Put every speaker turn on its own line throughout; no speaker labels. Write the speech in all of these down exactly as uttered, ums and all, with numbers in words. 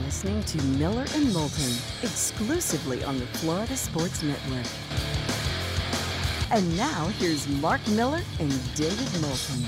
listening to Miller and Moulton, exclusively on the Florida Sports Network. And now, here's Mark Miller and David Moulton.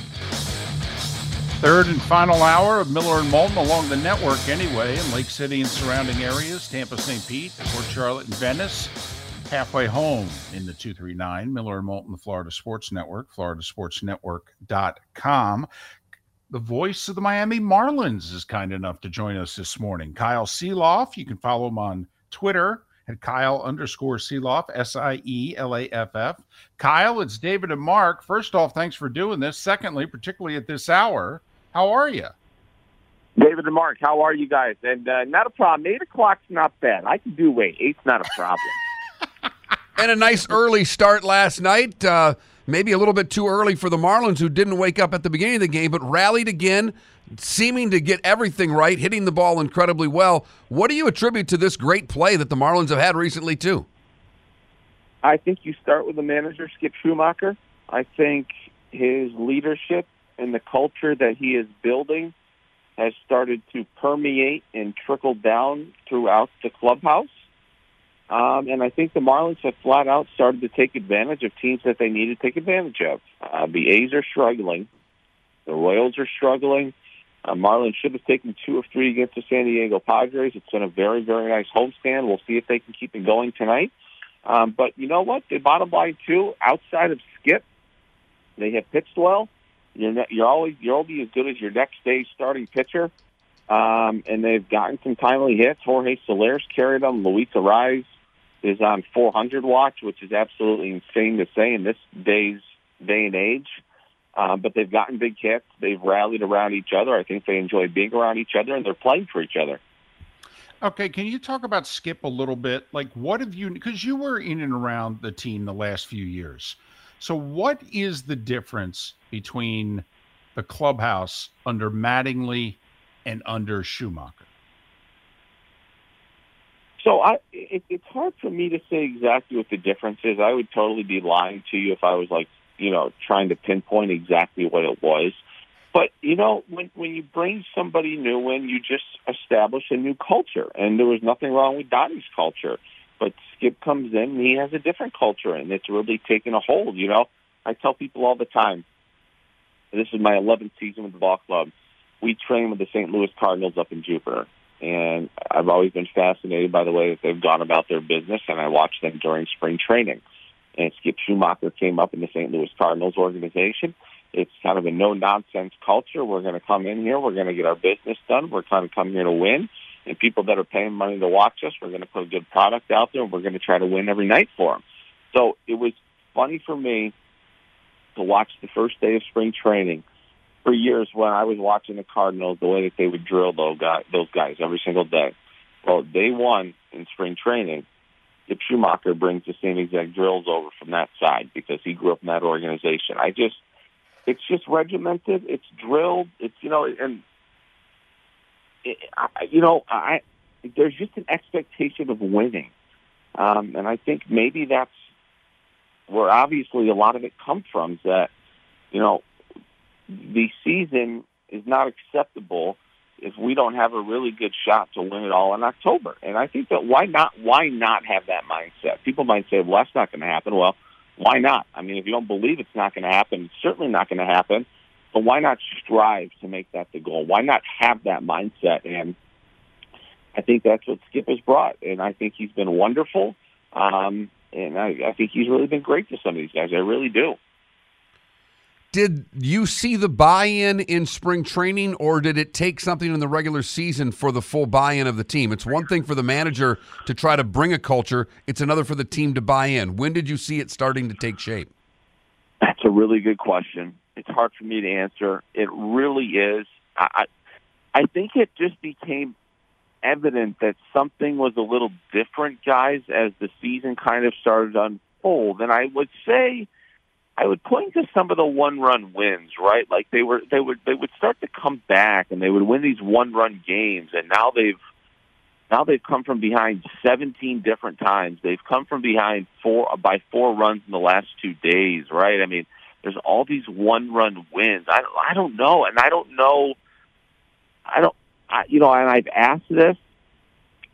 Third and final hour of Miller and Moulton along the network anyway, in Lake City and surrounding areas, Tampa, Saint Pete, Port Charlotte, and Venice. Halfway home in the two three nine, Miller and Moulton, the Florida Sports Network, florida sports network dot com. The voice of the Miami Marlins is kind enough to join us this morning. Kyle Sielaff. You can follow him on Twitter at Kyle underscore Sielaff, S I E L A F F. Kyle, it's David and Mark. First off, thanks for doing this. Secondly, particularly at this hour, how are you?
David and Mark, how are you guys? And uh, not a problem. Eight o'clock's not bad. I can do wait. Eight's not a problem.
And a nice early start last night. Uh, maybe a little bit too early for the Marlins, who didn't wake up at the beginning of the game, but rallied again, seeming to get everything right, hitting the ball incredibly well. What do you attribute to this great play that the Marlins have had recently, too?
I think you start with the manager, Skip Schumacher. I think his leadership and the culture that he is building has started to permeate and trickle down throughout the clubhouse. Um, and I think the Marlins have flat out started to take advantage of teams that they need to take advantage of. Uh, the A's are struggling. The Royals are struggling. Uh, Marlins should have taken two of three against the San Diego Padres. It's been a very, very nice homestand. We'll see if they can keep it going tonight. Um, but you know what? The bottom line, too, outside of Skip, they have pitched well. You're, ne- you're always you're only as good as your next day's starting pitcher. Um, and they've gotten some timely hits. Jorge Soler's carried them. Luis Arraez is on four hundred watch, which is absolutely insane to say in this day's day and age. Uh, but they've gotten big hits. They've rallied around each other. I think they enjoy being around each other, and they're playing for each other.
Okay, can you talk about Skip a little bit? Like, what have you – because you were in and around the team the last few years. So what is the difference between the clubhouse under Mattingly and under Schumacher?
So I, it, it's hard for me to say exactly what the difference is. I would totally be lying to you if I was like, you know, trying to pinpoint exactly what it was. But, you know, when when you bring somebody new in, you just establish a new culture. And there was nothing wrong with Dottie's culture. But Skip comes in, and he has a different culture, and it's really taken a hold, you know. I tell people all the time, this is my eleventh season with the ball club. We train with the Saint Louis Cardinals up in Jupiter. And I've always been fascinated by the way that they've gone about their business, and I watched them during spring training. And Skip Schumacher came up in the Saint Louis Cardinals organization. It's kind of a no-nonsense culture. We're going to come in here. We're going to get our business done. We're kind of coming here to win. And people that are paying money to watch us, we're going to put a good product out there, and we're going to try to win every night for them. So it was funny for me to watch the first day of spring training. For years, when I was watching the Cardinals, the way that they would drill those guys, those guys every single day. Well, day one in spring training, Skip Schumacher brings the same exact drills over from that side because he grew up in that organization. I just, it's just regimented. It's drilled. It's, you know, and, it, I, you know, I there's just an expectation of winning. Um, and I think maybe that's where obviously a lot of it comes from, is that, you know, the season is not acceptable if we don't have a really good shot to win it all in October. And I think that why not why not have that mindset? People might say, well, that's not going to happen. Well, why not? I mean, if you don't believe it's not going to happen, it's certainly not going to happen. But why not strive to make that the goal? Why not have that mindset? And I think that's what Skip has brought. And I think he's been wonderful. Um, and I, I think he's really been great to some of these guys. I really do.
Did you see the buy-in in spring training, or did it take something in the regular season for the full buy-in of the team? It's one thing for the manager to try to bring a culture. It's another for the team to buy in. When did you see it starting to take shape?
That's a really good question. It's hard for me to answer. It really is. I, I think it just became evident that something was a little different, guys, as the season kind of started to unfold. And I would say, I would point to some of the one-run wins, right? Like they were, they would, they would start to come back, and they would win these one-run games. And now they've, now they've come from behind seventeen different times. They've come from behind four by four runs in the last two days, right? I mean, there's all these one-run wins. I, I don't know, and I don't know. I don't, I, you know, and I've asked this,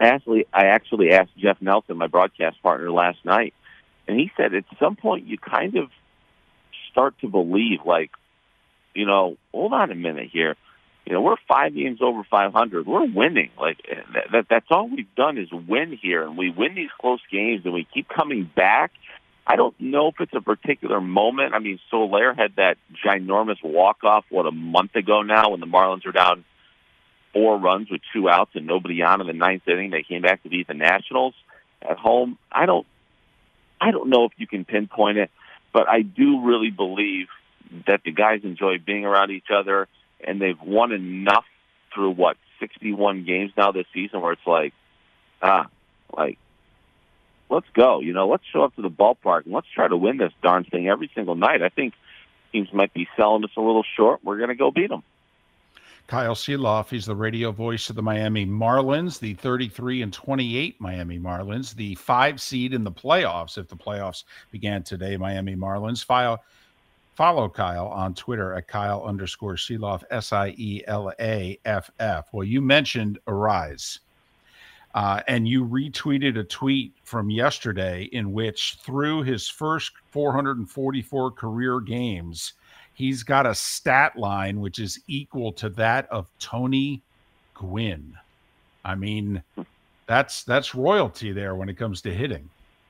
actually, I actually asked Jeff Nelson, my broadcast partner, last night, and he said at some point you kind of start to believe, like, you know, hold on a minute here. You know, we're five games over five hundred. We're winning. Like that, that, that's all we've done is win here, and we win these close games, and we keep coming back. I don't know if it's a particular moment. I mean, Soler had that ginormous walk-off, what, a month ago now when the Marlins were down four runs with two outs and nobody on in the ninth inning. They came back to beat the Nationals at home. I don't, I don't know if you can pinpoint it, but I do really believe that the guys enjoy being around each other, and they've won enough through, what, sixty-one games now this season where it's like, ah, like, let's go. You know, let's show up to the ballpark and let's try to win this darn thing every single night. I think teams might be selling us a little short. We're going to go beat them.
Kyle Sielaff, he's the radio voice of the Miami Marlins, the thirty-three and twenty-eight Miami Marlins, the five seed in the playoffs. If the playoffs began today, Miami Marlins. Follow, follow Kyle on Twitter at Kyle underscore Sielaff, S I E L A F F. Well, you mentioned Arise. Uh, and you retweeted a tweet from yesterday in which, through his first four hundred forty-four career games, he's got a stat line which is equal to that of Tony Gwynn. I mean, that's that's royalty there when it comes to hitting.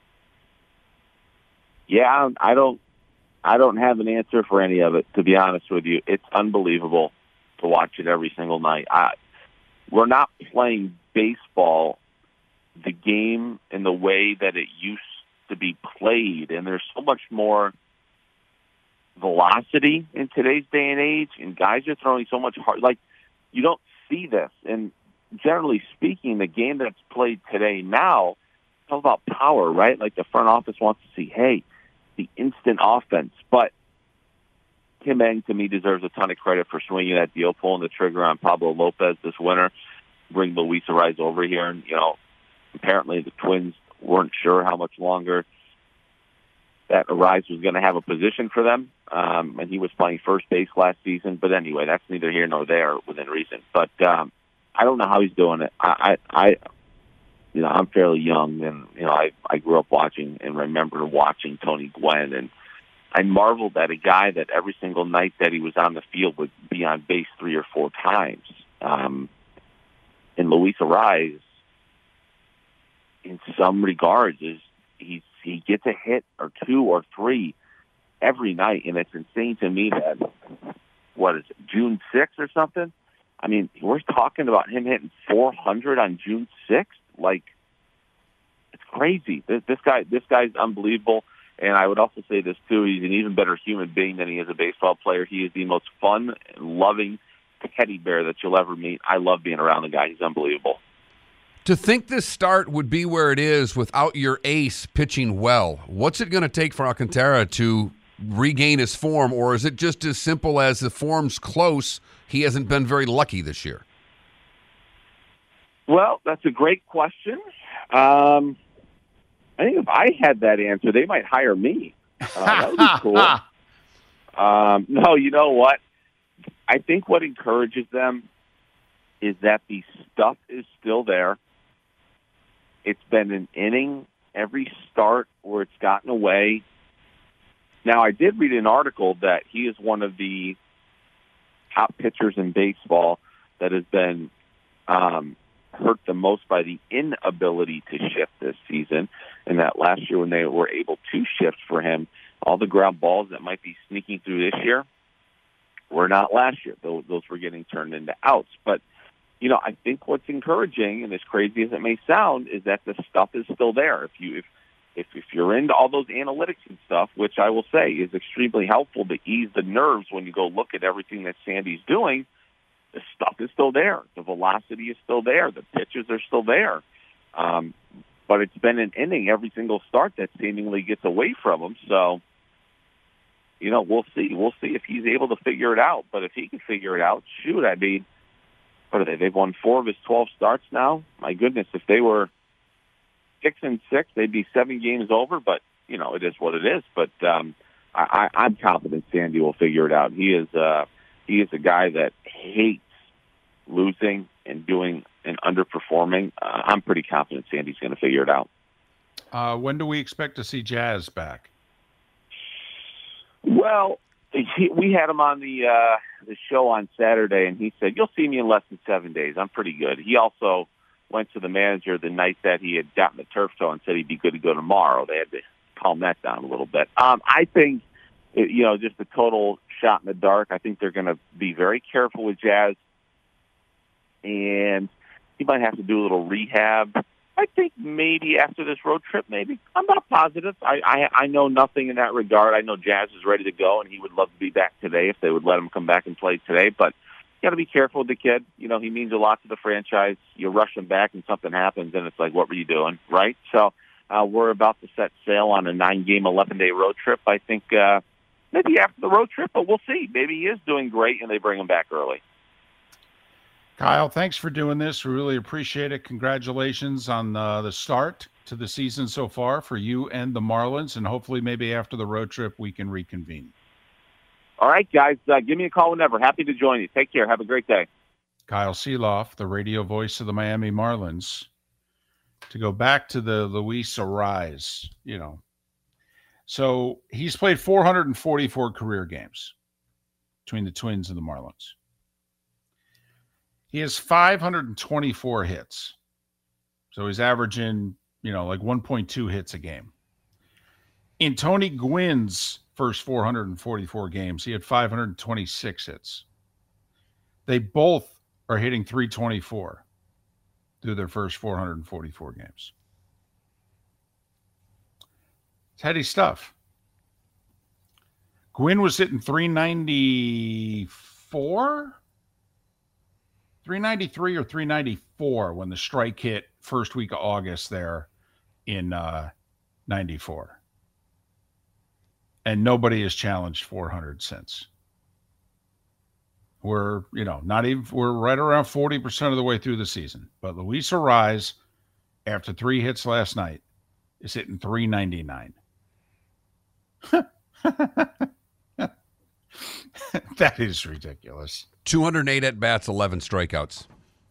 Yeah, I don't, I don't have an answer for any of it, to be honest with you. It's unbelievable to watch it every single night. I, we're not playing baseball, the game in the way that it used to be played, and there's so much more velocity in today's day and age, and guys are throwing so much hard. Like, you don't see this. And generally speaking, the game that's played today now, it's all about power, right? Like, the front office wants to see, hey, the instant offense. But Kim Ng, to me, deserves a ton of credit for swinging that deal, pulling the trigger on Pablo Lopez this winter, bring Luis Arraez over here. And, you know, apparently the Twins weren't sure how much longer that Arraez was going to have a position for them. Um, and he was playing first base last season. But anyway, that's neither here nor there within reason. But um, I don't know how he's doing it. I, I, I, you know, I'm fairly young, and, you know, I, I grew up watching and remember watching Tony Gwynn, and I marveled at a guy that every single night that he was on the field would be on base three or four times. Um, and Luis Arraez, in some regards, is he he gets a hit or two or three every night, and it's insane to me that, what is it, June sixth or something? I mean, we're talking about him hitting four hundred on June sixth. Like, it's crazy. This, this guy, this guy's unbelievable. And I would also say this too: he's an even better human being than he is a baseball player. He is the most fun and loving teddy bear that you'll ever meet. I love being around the guy. He's unbelievable.
To think this start would be where it is without your ace pitching well, what's it going to take for Alcantara to regain his form, or is it just as simple as the form's close, he hasn't been very lucky this year?
Well, that's a great question. Um, I think if I had that answer, they might hire me. Uh, that would be cool. um, no, you know what? I think what encourages them is that the stuff is still there. It's been an inning every start where it's gotten away. Now, I did read an article that he is one of the top pitchers in baseball that has been um, hurt the most by the inability to shift this season, and that last year when they were able to shift for him, all the ground balls that might be sneaking through this year were not last year. Those, those were getting turned into outs. But, you know, I think what's encouraging, and as crazy as it may sound, is that the stuff is still there. If you if if, if you're into all those analytics and stuff, which I will say is extremely helpful to ease the nerves when you go look at everything that Sandy's doing, the stuff is still there. The velocity is still there. The pitches are still there. Um, but it's been an inning every single start that seemingly gets away from him. So, you know, we'll see. We'll see if he's able to figure it out. But if he can figure it out, shoot, I mean, what are they? They've won four of his twelve starts now. My goodness, if they were six and six, they'd be seven games over. But, you know, it is what it is. But um, I, I, I'm confident Sandy will figure it out. He is uh, he is a guy that hates losing and doing and underperforming, uh, I'm pretty confident Sandy's going to figure it out.
Uh, when do we expect to see Jazz back?
Well, he, we had him on the uh, the show on Saturday, and he said, "You'll see me in less than seven days. I'm pretty good." He also went to the manager the night that he had gotten the turf toe and said he'd be good to go tomorrow. They had to calm that down a little bit. Um, I think, you know, just a total shot in the dark. I think they're going to be very careful with Jazz, and he might have to do a little rehab. I think maybe after this road trip, maybe. I'm not positive. I, I I know nothing in that regard. I know Jazz is ready to go, and he would love to be back today if they would let him come back and play today. But you got to be careful with the kid. You know, he means a lot to the franchise. You rush him back, and something happens, and it's like, what were you doing, right? So uh, we're about to set sail on a nine-game, eleven-day road trip. I think uh, maybe after the road trip, but we'll see. Maybe he is doing great, and they bring him back early.
Kyle, thanks for doing this. We really appreciate it. Congratulations on uh, the start to the season so far for you and the Marlins, and hopefully maybe after the road trip we can reconvene.
All right, guys, uh, give me a call whenever. Happy to join you. Take care. Have a great day.
Kyle Sielaff, the radio voice of the Miami Marlins. To go back to the Luis Arraez, you know. So he's played four hundred forty-four career games between the Twins and the Marlins. He has five hundred twenty-four hits. So he's averaging, you know, like one point two hits a game. In Tony Gwynn's first four hundred forty-four games, he had five hundred twenty-six hits. They both are hitting three twenty-four through their first four hundred forty-four games. It's heady stuff. Gwynn was hitting three ninety-four? three ninety-three or three ninety-four when the strike hit first week of August there in uh, ninety-four. And nobody has challenged four hundred since. We're, you know, not even, we're right around forty percent of the way through the season. But Luis Arraez, after three hits last night, is hitting three ninety-nine. That is ridiculous.
two hundred eight at-bats, eleven strikeouts.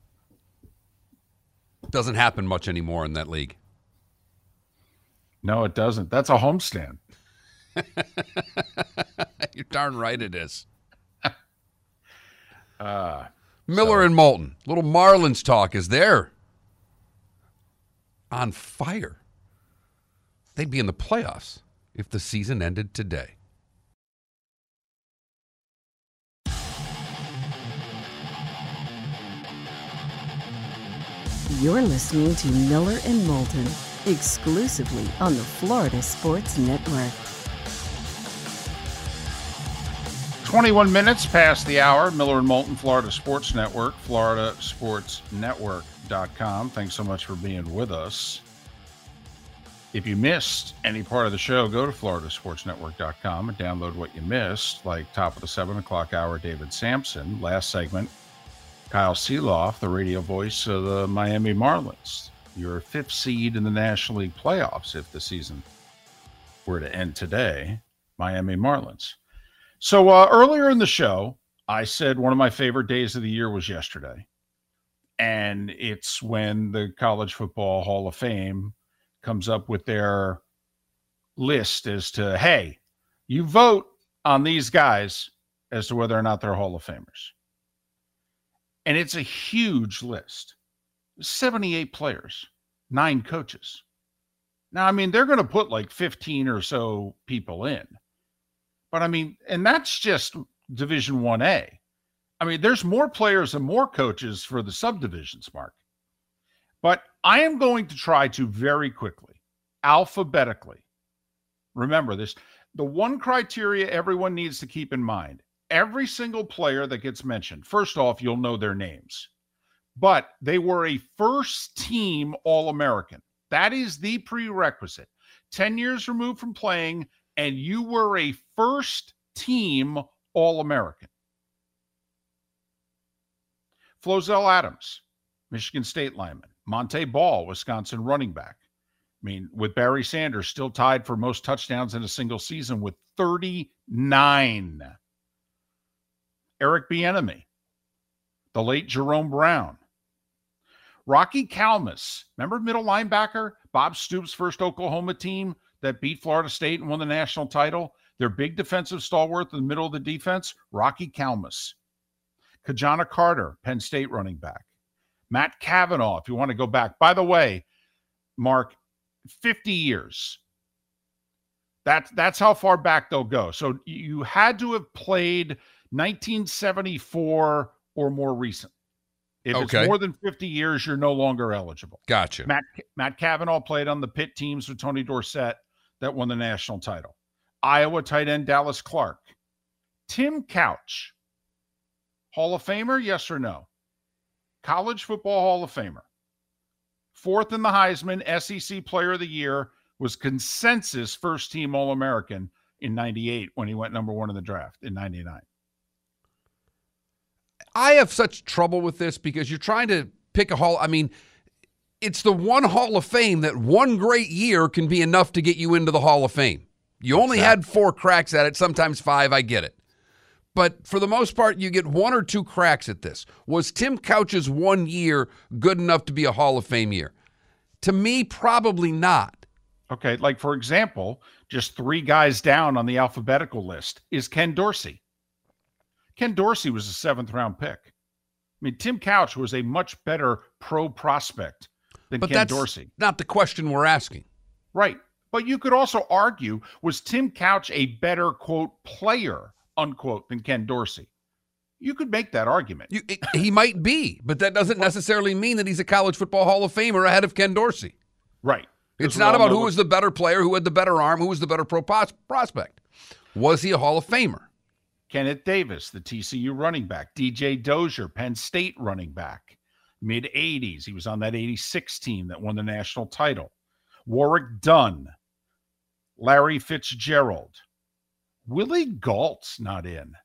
Doesn't happen much anymore in that league.
No, it doesn't. That's a homestand.
You're darn right it is.
uh,
Miller
so.
and Moulton. Little Marlins talk is there. On fire. They'd be in the playoffs if the season ended today.
You're listening to Miller and Moulton, exclusively on the Florida Sports Network.
twenty-one minutes past the hour. Miller and Moulton, Florida Sports Network, florida sports network dot com. Thanks so much for being with us. If you missed any part of the show, go to florida sports network dot com and download what you missed, like top of the seven o'clock hour, David Sampson. Last segment, Kyle Sielaff, the radio voice of the Miami Marlins. Your fifth seed in the National League playoffs if the season were to end today. Miami Marlins. So uh, earlier in the show, I said one of my favorite days of the year was yesterday. And it's when the College Football Hall of Fame comes up with their list as to, hey, you vote on these guys as to whether or not they're Hall of Famers. And it's a huge list. seventy-eight players, nine coaches. Now, I mean, they're going to put like fifteen or so people in. But, I mean, and that's just Division one A. I mean, there's more players and more coaches for the subdivisions, Mark. But I am going to try to very quickly, alphabetically, remember this, the one criteria everyone needs to keep in mind, every single player that gets mentioned, first off, you'll know their names, but they were a first-team All-American. That is the prerequisite. ten years removed from playing, and you were a first-team All-American. Flozell Adams, Michigan State lineman. Monte Ball, Wisconsin running back. I mean, with Barry Sanders still tied for most touchdowns in a single season with thirty-nine. Eric Bieniemy, the late Jerome Brown. Rocky Kalmus, remember middle linebacker? Bob Stoops' first Oklahoma team that beat Florida State and won the national title. Their big defensive stalwart in the middle of the defense, Rocky Kalmus. Kajana Carter, Penn State running back. Matt Cavanaugh, if you want to go back. By the way, Mark, fifty years. That, that's how far back they'll go. So you had to have played nineteen seventy-four or more recent. If
Okay.
it's more than fifty years, you're no longer eligible.
Gotcha.
Matt, Matt Cavanaugh played on the Pitt teams with Tony Dorsett that won the national title. Iowa tight end Dallas Clark. Tim Couch, Hall of Famer, yes or no? College Football Hall of Famer. Fourth in the Heisman, S E C Player of the Year, was consensus first-team All-American in ninety-eight when he went number one in the draft in ninety-nine.
I have such trouble with this because you're trying to pick a hall. I mean, it's the one Hall of Fame that one great year can be enough to get you into the Hall of Fame. You only
Exactly.
had four cracks at it, sometimes five, I get it. But for the most part, you get one or two cracks at this. Was Tim Couch's one year good enough to be a Hall of Fame year? To me, probably not.
Okay, like for example, just three guys down on the alphabetical list is Ken Dorsey. Ken Dorsey was a seventh round pick. I mean, Tim Couch was a much better pro prospect than
But
Ken
that's
Dorsey.
not the question we're asking.
Right. But you could also argue, was Tim Couch a better, quote, player, unquote, than Ken Dorsey? You could make that argument.
You, it, he might be, but that doesn't necessarily mean that he's a college football Hall of Famer ahead of Ken Dorsey.
Right.
It's
Because we
not
all
about
know
who
what-
was the better player, who had the better arm, who was the better pro pos- prospect. Was he a Hall of Famer?
Kenneth Davis, the T C U running back. D J Dozier, Penn State running back. mid eighties. He was on that eighty-six team that won the national title. Warwick Dunn. Larry Fitzgerald. Willie Galt's not in.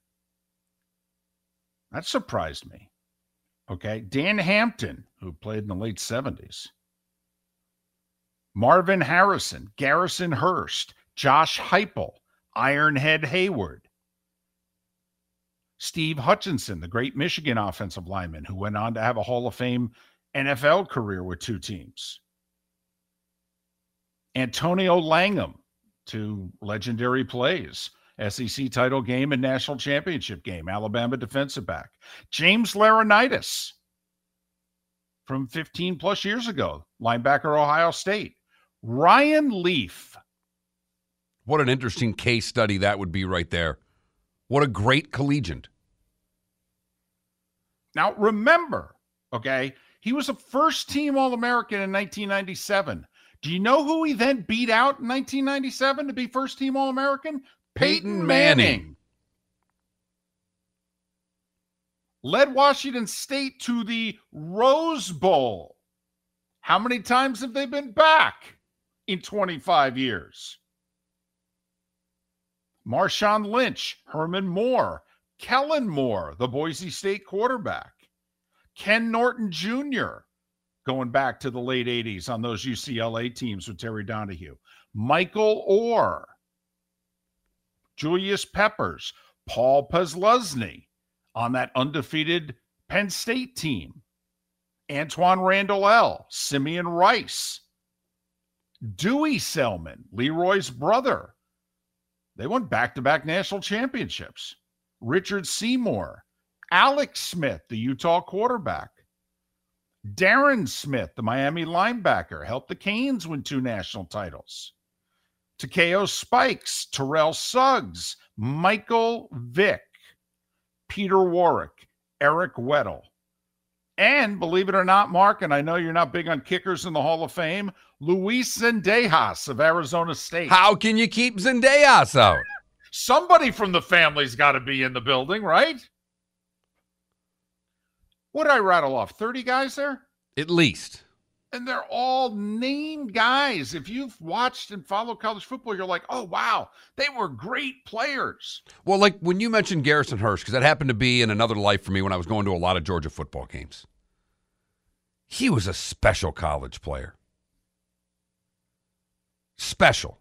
That surprised me. Okay. Dan Hampton, who played in the late seventies. Marvin Harrison, Garrison Hurst, Josh Heupel, Ironhead Hayward. Steve Hutchinson, the great Michigan offensive lineman who went on to have a Hall of Fame N F L career with two teams. Antonio Langham, two legendary plays, S E C title game and national championship game, Alabama defensive back. James Laurinaitis from fifteen plus years ago, linebacker, Ohio State. Ryan Leaf.
What an interesting case study that would be right there. What a great collegiate.
Now, remember, okay, he was a first-team All-American in nineteen ninety-seven. Do you know who he then beat out in nineteen ninety-seven to be first-team All-American? Peyton Manning. Led Washington State to the Rose Bowl. How many times have they been back in twenty-five years? Marshawn Lynch, Herman Moore, Kellen Moore, the Boise State quarterback, Ken Norton Junior, going back to the late eighties on those U C L A teams with Terry Donahue, Michael Orr, Julius Peppers, Paul Posluszny on that undefeated Penn State team, Antoine Randall L., Simeon Rice, Dewey Selman, Leroy's brother. They won back-to-back national championships. Richard Seymour, Alex Smith, the Utah quarterback, Darren Smith, the Miami linebacker, helped the Canes win two national titles. Takeo Spikes, Terrell Suggs, Michael Vick, Peter Warwick, Eric Weddle, and believe it or not, Mark, and I know you're not big on kickers in the Hall of Fame, Luis Zendejas of Arizona State.
How can you keep Zendejas out?
Somebody from the family's got to be in the building, right? What did I rattle off? thirty guys there?
At least.
And they're all named guys. If you've watched and followed college football, you're like, oh, wow, they were great players.
Well, like when you mentioned Garrison Hurst, because that happened to be in another life for me when I was going to a lot of Georgia football games. He was a special college player. Special.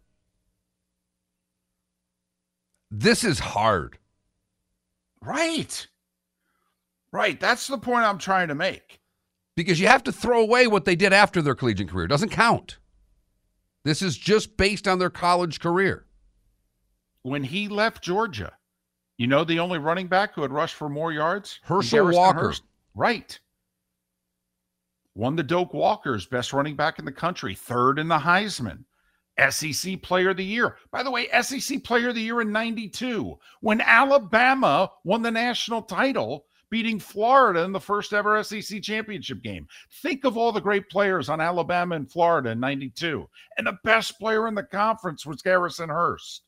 This is hard.
Right. Right. That's the point I'm trying to make.
because you have to throw away what they did after their collegiate career. It doesn't count. This is just based on their college career.
When he left Georgia, you know the only running back who had rushed for more yards?
Herschel
Garrison
Walker.
Hurst. Right. Won the Doak Walkers, best running back in the country, third in the Heisman. S E C Player of the Year. By the way, S E C Player of the Year in ninety-two, when Alabama won the national title, beating Florida in the first ever S E C championship game. Think of all the great players on Alabama and Florida in ninety-two. And the best player in the conference was Garrison Hurst.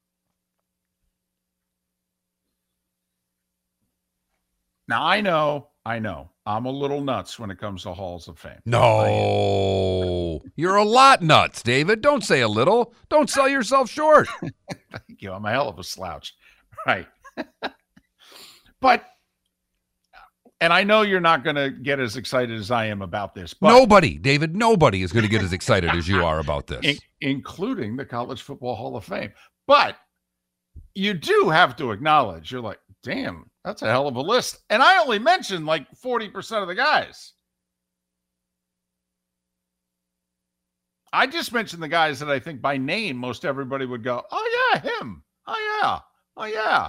Now, I know, I know, I'm a little nuts when it comes to Halls of Fame.
No, you're a lot nuts, David. Don't say a little. Don't sell yourself short.
Thank you. I'm a hell of a slouch. Right. But, and I know you're not going to get as excited as I am about this. But
Nobody, David, nobody is going to get as excited as you are about this.
in, including the College Football Hall of Fame. But you do have to acknowledge, you're like, damn, that's a hell of a list. And I only mentioned like forty percent of the guys. I just mentioned the guys that I think by name most everybody would go, oh, yeah, him. Oh, yeah. Oh, yeah.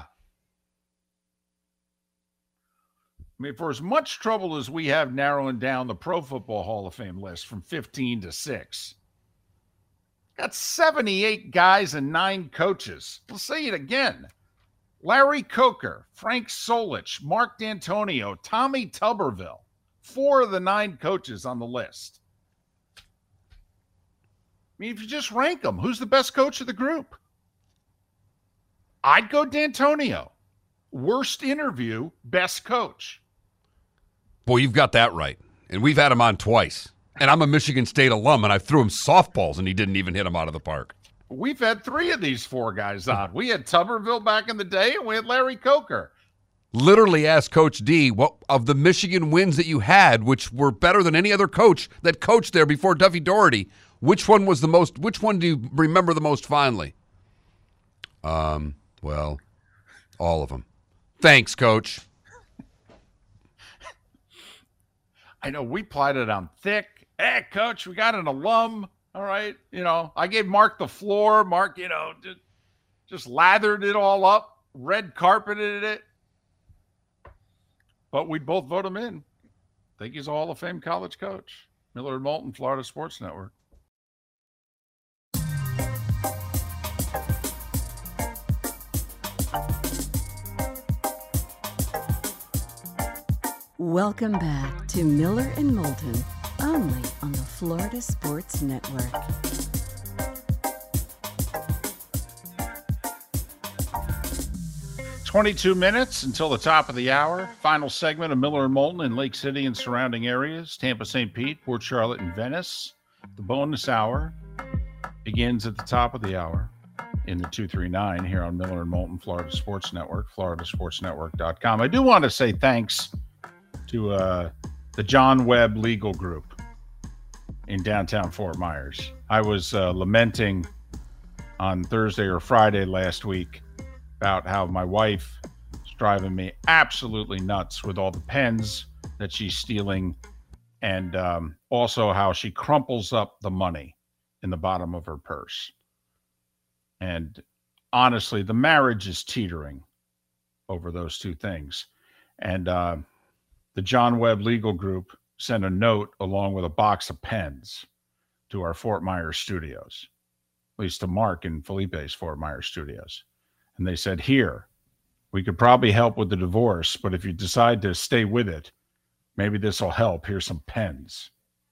I mean, for as much trouble as we have narrowing down the Pro Football Hall of Fame list from fifteen to six, got seventy-eight guys and nine coaches. We'll say it again. Larry Coker, Frank Solich, Mark D'Antonio, Tommy Tuberville, four of the nine coaches on the list. I mean, if you just rank them, who's the best coach of the group? I'd go D'Antonio. Worst interview, best coach.
Boy, you've got that right. And we've had him on twice. And I'm a Michigan State alum, and I threw him softballs, and he didn't even hit him out of the park.
We've had three of these four guys on. We had Tuberville back in the day, and we had Larry Coker.
Literally asked Coach D, what of the Michigan wins that you had, which were better than any other coach that coached there before Duffy Doherty, which one was the most, which one do you remember the most fondly? Um, well, all of them. Thanks, Coach.
I know we plied it on thick. Hey, Coach, we got an alum. All right. You know, I gave Mark the floor. Mark, you know, just, just lathered it all up, red carpeted it. But we'd both vote him in. I think he's a Hall of Fame college coach. Miller and Moulton, Florida Sports Network.
Welcome back to Miller and Moulton, only on the Florida Sports Network.
twenty-two minutes until the top of the hour. Final segment of Miller and Moulton in Lake City and surrounding areas. Tampa, Saint Pete, Port Charlotte, and Venice. The bonus hour begins at the top of the hour in the two three nine here on Miller and Moulton, Florida Sports Network, florida sports network dot com. I do want to say thanks to uh, the John Webb Legal Group in downtown Fort Myers. I was uh, lamenting on Thursday or Friday last week about how my wife is driving me absolutely nuts with all the pens that she's stealing, and um, also how she crumples up the money in the bottom of her purse. And honestly, the marriage is teetering over those two things. And uh, the John Webb Legal Group sent a note along with a box of pens to our Fort Myers studios, at least to Mark and Felipe's Fort Myers studios. And they said, here, we could probably help with the divorce, but if you decide to stay with it, maybe this will help. Here's some pens.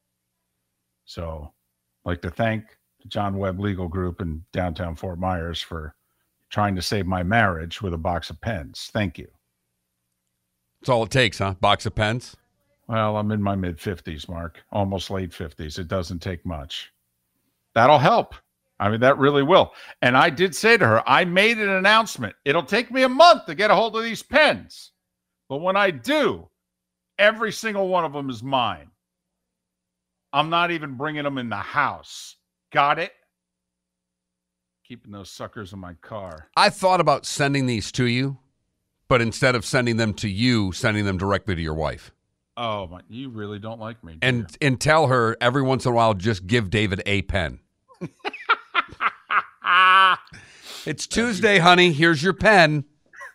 So I'd like to thank the John Webb Legal Group in downtown Fort Myers for trying to save my marriage with a box of pens. Thank you.
That's all it takes, huh? Box of pens?
Well, I'm in my mid-fifties, Mark, almost late fifties. It doesn't take much. That'll help. I mean, that really will. And I did say to her, I made an announcement. It'll take me a month to get a hold of these pens. But when I do, every single one of them is mine. I'm not even bringing them in the house. Got it? Keeping those suckers in my car.
I thought about sending these to you, but instead of sending them to you, sending them directly to your wife.
Oh, my, you really don't like me. Do
And
you?
and tell her every once in a while, just give David a pen. It's Tuesday, honey. Here's your pen.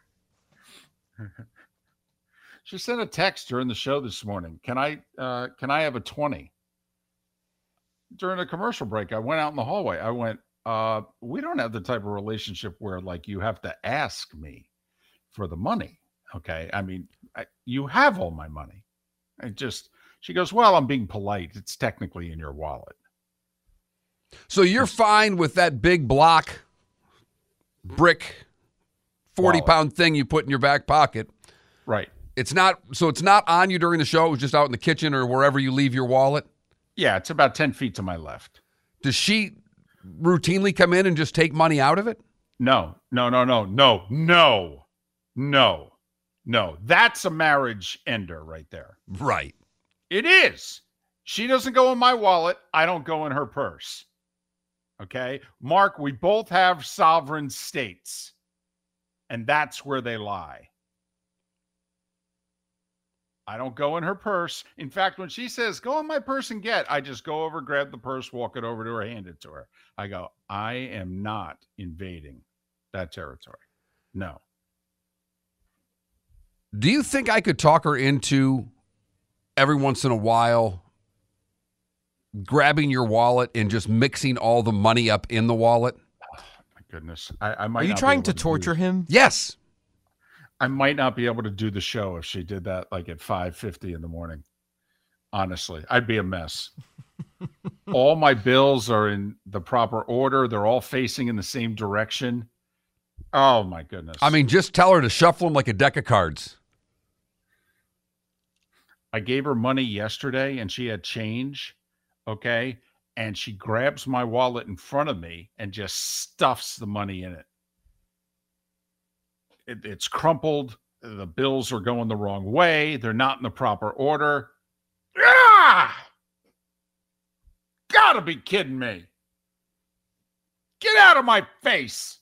She sent a text during the show this morning. Can I uh, can I have a twenty? During a commercial break, I went out in the hallway. I went, uh, we don't have the type of relationship where like you have to ask me for the money. Okay. I mean, I, you have all my money. I just, she goes, well, I'm being polite. It's technically in your wallet.
So you're fine with that big block, brick, forty-pound thing you put in your back pocket.
Right.
It's not, so it's not on you during the show. It was just out in the kitchen or wherever you leave your wallet.
Yeah, it's about ten feet to my left.
Does she routinely come in and just take money out of it?
No, no, no, no, no, no, no, no. That's a marriage ender right there.
Right.
It is. She doesn't go in my wallet. I don't go in her purse. Okay? Mark, we both have sovereign states, and that's where they lie. I don't go in her purse. In fact, when she says, go in my purse and get, I just go over, grab the purse, walk it over to her, hand it to her. I go, I am not invading that territory. No.
Do you think I could talk her into every once in a while grabbing your wallet and just mixing all the money up in the wallet?
Oh, my goodness. I, I might
Are you
not be
trying
able
to
do-
torture him?
Yes.
I might not be able to do the show if she did that like at five fifty in the morning. Honestly, I'd be a mess. All my bills are in the proper order. They're all facing in the same direction. Oh, my goodness.
I mean, just tell her to shuffle them like a deck of cards.
I gave her money yesterday and she had change, okay? And she grabs my wallet in front of me and just stuffs the money in it. It, it's crumpled. The bills are going the wrong way. They're not in the proper order. Ah! Gotta be kidding me. Get out of my face.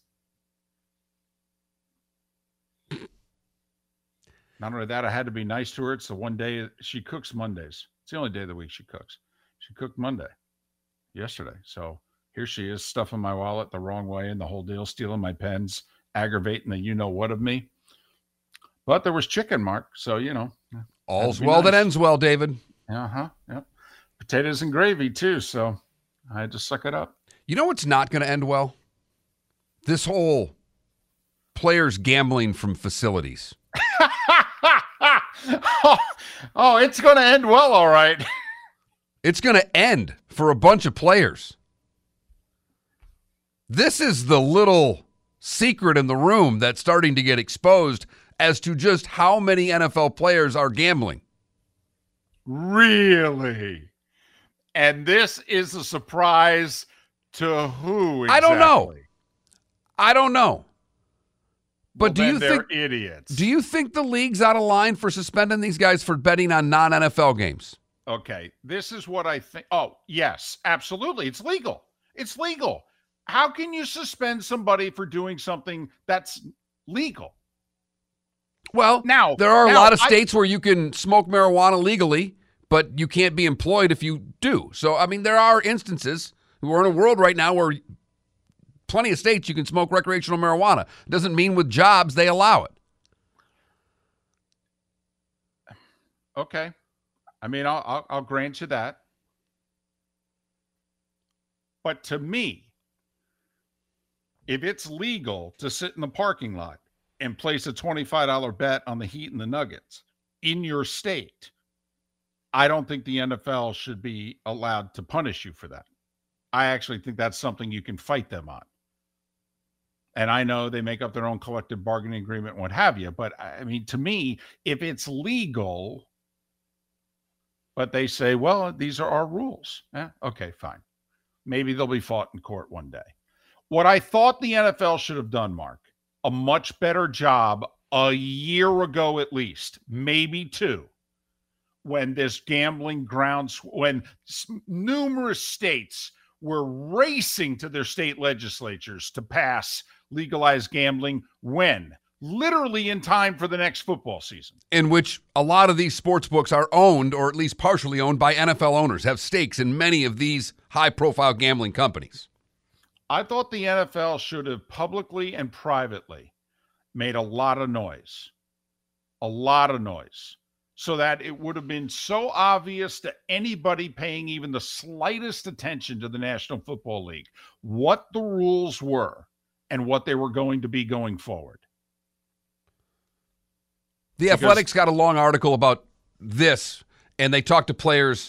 Not only that, I had to be nice to her. It's the one day she cooks Mondays. It's the only day of the week she cooks. She cooked Monday yesterday. So here she is stuffing my wallet the wrong way and the whole deal, stealing my pens, aggravating the you-know-what of me. But there was chicken, Mark. So, you know.
All's well
nice.
that ends well, David.
Uh-huh. Yep. Potatoes and gravy, too. So I had to suck it up.
You know what's not going to end well? This whole players gambling from facilities.
oh, oh, it's going to end well, all right.
It's going to end for a bunch of players. This is the little secret in the room that's starting to get exposed as to just how many N F L players are gambling.
Really? And this is a surprise to who exactly?
I don't know. I don't know. But
Well,
do
then
you
they're
think
idiots?
Do you think the league's out of line for suspending these guys for betting on non-N F L games?
Okay, this is what I think. Oh, yes, absolutely. It's legal. It's legal. How can you suspend somebody for doing something that's legal?
Well,
Now,
there are a
now,
lot of
I-
states where you can smoke marijuana legally, but you can't be employed if you do. So, I mean, there are instances. We're in a world right now where plenty of states you can smoke recreational marijuana. Doesn't mean with jobs they allow it.
Okay. I mean, I'll, I'll, I'll grant you that. But to me, if it's legal to sit in the parking lot and place a twenty-five dollars bet on the Heat and the Nuggets in your state, I don't think the N F L should be allowed to punish you for that. I actually think that's something you can fight them on. And I know they make up their own collective bargaining agreement, what have you. But I mean, to me, if it's legal, but they say, well, these are our rules. Eh, okay, fine. Maybe they'll be fought in court one day. What I thought the N F L should have done, Mark, a much better job a year ago at least, maybe two, when this gambling grounds, when s- numerous states were racing to their state legislatures to pass legalized gambling, when literally in time for the next football season.
In which a lot of these sports books are owned, or at least partially owned, by N F L owners, have stakes in many of these high-profile gambling companies.
I thought the N F L should have publicly and privately made a lot of noise, a lot of noise, so that it would have been so obvious to anybody paying even the slightest attention to the National Football League what the rules were and what they were going to be going forward.
The because, Athletics got a long article about this, and they talked to players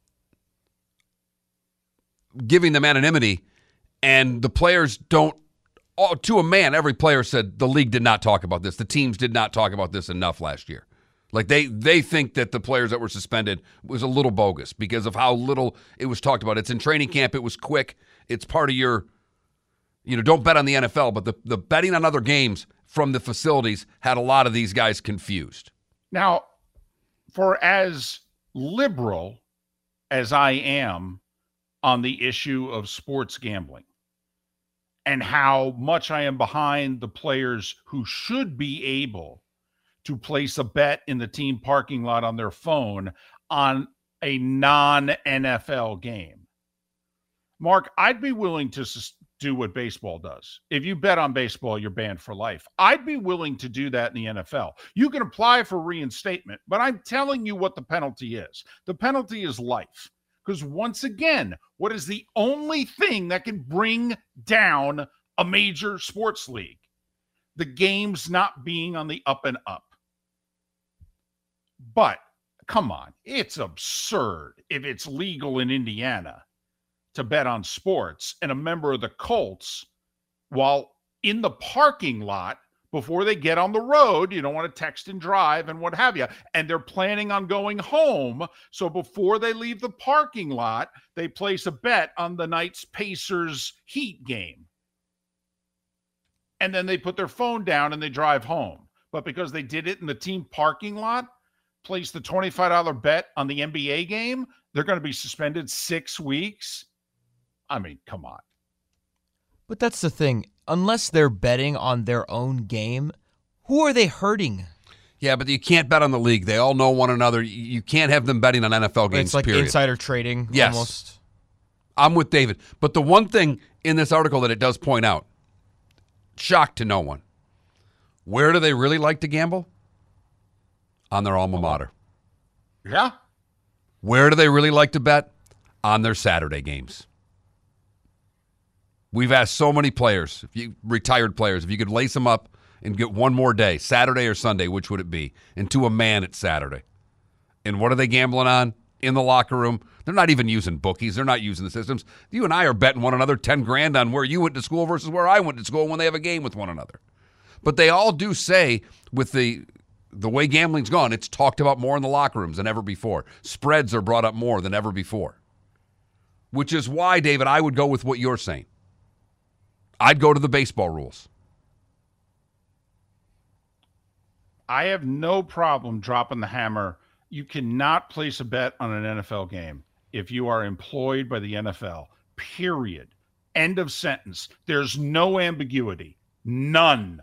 giving them anonymity, and the players don't, oh, to a man, every player said the league did not talk about this. The teams did not talk about this enough last year. Like they they think that the players that were suspended was a little bogus because of how little it was talked about. It's in training camp. It was quick. It's part of your, you know, don't bet on the N F L, but the, the betting on other games from the facilities had a lot of these guys confused.
Now, for as liberal as I am on the issue of sports gambling and how much I am behind the players who should be able to place a bet in the team parking lot on their phone on a non-N F L game, Mark, I'd be willing to sus- do what baseball does. If you bet on baseball, you're banned for life. I'd be willing to do that in the N F L. You can apply for reinstatement, but I'm telling you what the penalty is. The penalty is life. Because once again, what is the only thing that can bring down a major sports league? The games not being on the up and up. But come on, it's absurd if it's legal in Indiana to bet on sports and a member of the Colts, while in the parking lot before they get on the road, you don't want to text and drive and what have you, and they're planning on going home. So before they leave the parking lot, they place a bet on the night's Pacers Heat game. And then they put their phone down and they drive home. But because they did it in the team parking lot, place the twenty-five dollars bet on the N B A game, they're going to be suspended six weeks. I mean, come on.
But that's the thing. Unless they're betting on their own game, who are they hurting?
Yeah, but you can't bet on the league. They all know one another. You can't have them betting on N F L games,
It's like
period.
Insider trading,
yes.
almost.
I'm with David. But the one thing in this article that it does point out, shock to no one, where do they really like to gamble? On their alma mater.
Yeah.
Where do they really like to bet? On their Saturday games. We've asked so many players, if you retired players, if you could lace them up and get one more day, Saturday or Sunday, which would it be? And to a man, it's Saturday. And what are they gambling on? In the locker room. They're not even using bookies. They're not using the systems. You and I are betting one another ten grand on where you went to school versus where I went to school when they have a game with one another. But they all do say, with the the way gambling's gone, it's talked about more in the locker rooms than ever before. Spreads are brought up more than ever before. Which is why, David, I would go with what you're saying. I'd go to the baseball rules.
I have no problem dropping the hammer. You cannot place a bet on an N F L game if you are employed by the N F L. Period. End of sentence. There's no ambiguity. None.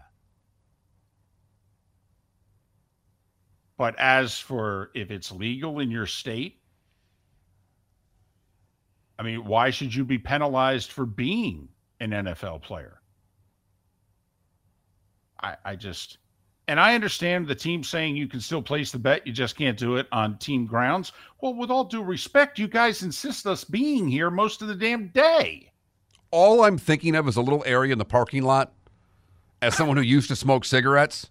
But as for if it's legal in your state, I mean, why should you be penalized for being an N F L player? I, I just, and I understand the team saying you can still place the bet, you just can't do it on team grounds. Well, with all due respect, you guys insist us being here most of the damn day.
All I'm thinking of is a little area in the parking lot. As someone who used to smoke cigarettes,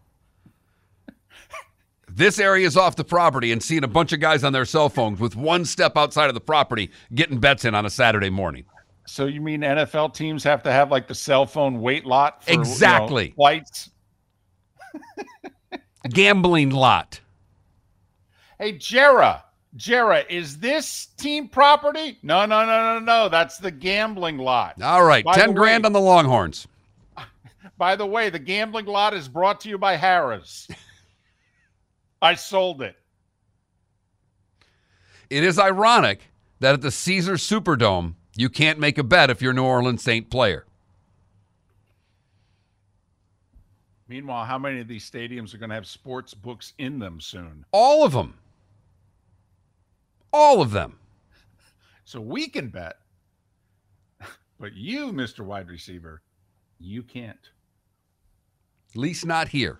this area is off the property and seeing a bunch of guys on their cell phones with one step outside of the property getting bets in on a Saturday morning.
So you mean N F L teams have to have like the cell phone wait lot for
exactly.
You know, flights?
Gambling lot.
Hey, Jera, Jera, is this team property? No, no, no, no, no. That's the gambling lot.
All right,
by
ten grand
way,
on the Longhorns.
By the way, the gambling lot is brought to you by Harrah's. I sold it.
It is ironic that at the Caesars Superdome, you can't make a bet if you're a New Orleans Saint player.
Meanwhile, how many of these stadiums are going to have sports books in them soon?
All of them. All of them.
So we can bet, but you, Mister Wide Receiver, you can't.
At least not here.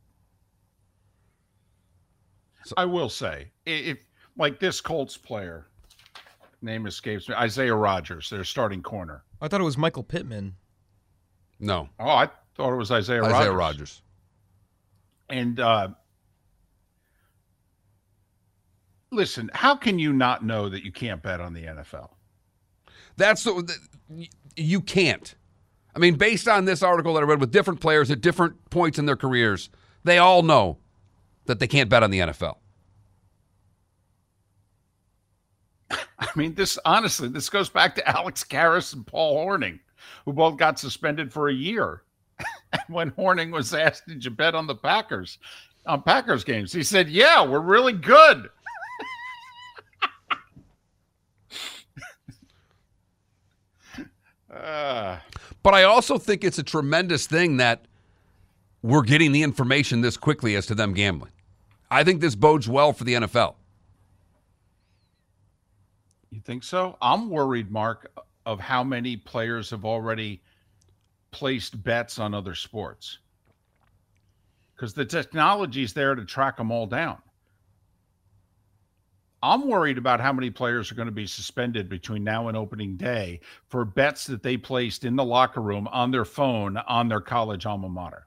So, I will say, if like this Colts player, name escapes me, Isaiah Rodgers, their starting corner.
I thought it was Michael Pittman.
No.
Oh, I thought it was Isaiah Rodgers.
Isaiah Rodgers.
And uh, listen, how can you not know that you can't bet on the N F L?
That's the, you can't. I mean, based on this article that I read with different players at different points in their careers, they all know that they can't bet on the N F L.
I mean, this honestly, this goes back to Alex Karras and Paul Hornung, who both got suspended for a year. When Hornung was asked, did you bet on the Packers, on Packers games? He said, yeah, we're really good. uh,
but I also think it's a tremendous thing that we're getting the information this quickly as to them gambling. I think this bodes well for the N F L.
You think so? I'm worried, Mark, of how many players have already placed bets on other sports. Because the technology's there to track them all down. I'm worried about how many players are going to be suspended between now and opening day for bets that they placed in the locker room on their phone on their college alma mater.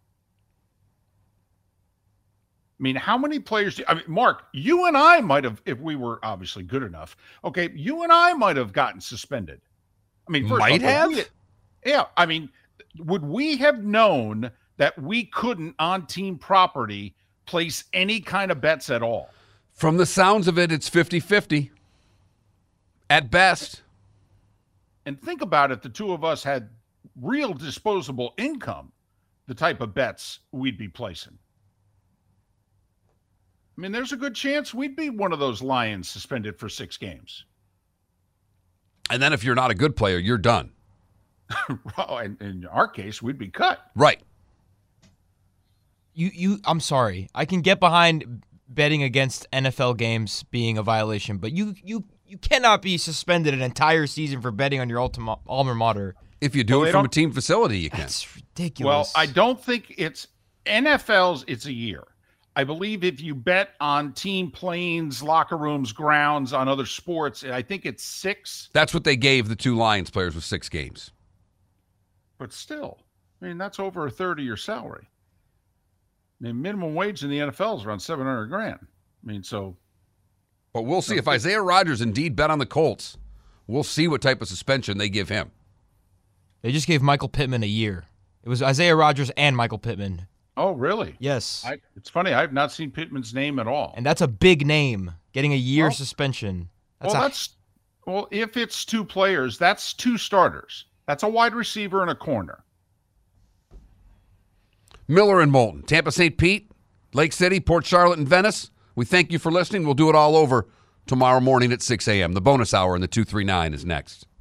I mean, how many players do, I mean, Mark, you and I might have, if we were obviously good enough, okay, you and I might have gotten suspended. I mean, first
might
off,
have?
we, yeah, I mean, would we have known that we couldn't on team property place any kind of bets at all?
From the sounds of it, it's fifty-fifty at best.
And think about it, the two of us had real disposable income, the type of bets we'd be placing. I mean, there's a good chance we'd be one of those Lions suspended for six games.
And then if you're not a good player, you're done.
Well, in, in our case, we'd be cut.
Right.
You, you. I'm sorry. I can get behind betting against N F L games being a violation, but you, you, you cannot be suspended an entire season for betting on your ultima, alma mater.
If you do
well,
it from
don't...
a team facility, you can.
That's ridiculous.
Well, I don't think it's N F L's. It's a year. I believe if you bet on team planes, locker rooms, grounds, on other sports, I think it's six.
That's what they gave the two Lions players with six games.
But still, I mean, that's over a third of your salary. I mean, minimum wage in the N F L is around seven hundred grand. I mean, so.
But we'll see. If Isaiah Rodgers indeed bet on the Colts, we'll see what type of suspension they give him.
They just gave Michael Pittman a year. It was Isaiah Rodgers and Michael Pittman.
Oh, really?
Yes.
I, it's funny. I have not seen Pittman's name at all.
And that's a big name, getting a year
well,
suspension. That's
well,
a,
that's well, if it's two players, that's two starters. That's a wide receiver and a corner.
Miller and Moulton, Tampa Saint Pete, Lake City, Port Charlotte, and Venice. We thank you for listening. We'll do it all over tomorrow morning at six a.m. The bonus hour in the two three nine is next.